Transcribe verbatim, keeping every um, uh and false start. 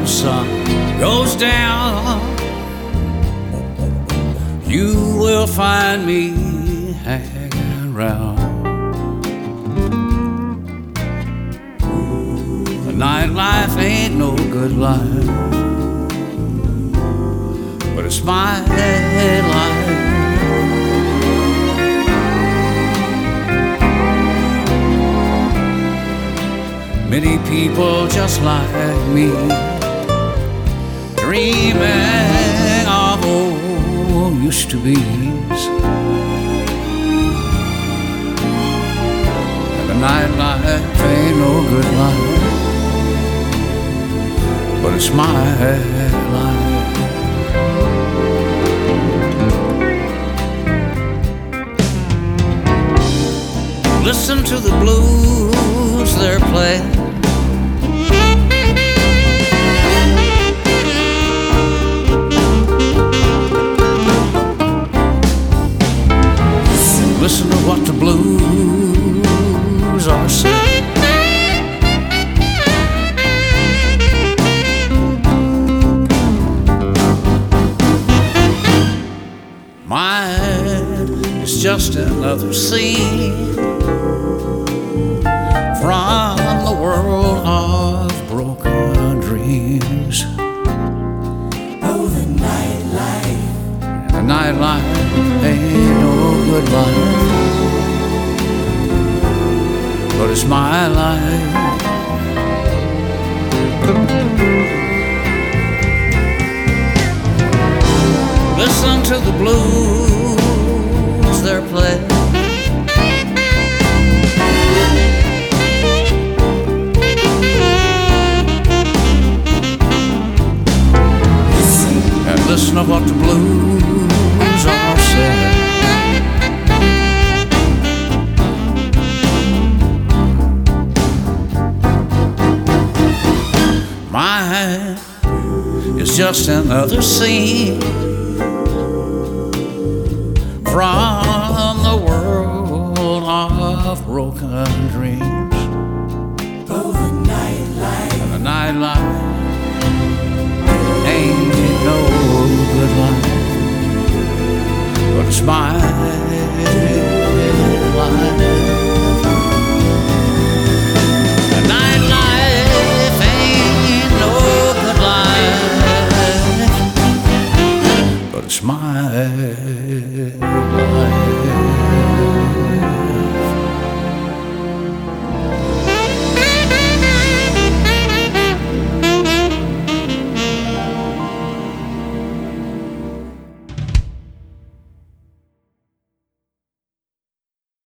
the sun goes down, you will find me hanging around. The nightlife ain't no good life, but it's my life. Many people just like me, dreaming of old used-to-be's. And the nightlife ain't no good life, but it's my life. Listen to the blues they're playing, listen to what the blues are saying. Mine is just another scene from the world of broken dreams. Oh, the nightlife, the nightlife ain't no good life, but it's my life. Listen to the blues they're playing, and listen to what the blues are saying. Mine is just another scene from the world of broken dreams. oh, the nightlife, And the nightlife ain't no good life, but it's my life. The nightlife ain't no good life, but it's my life.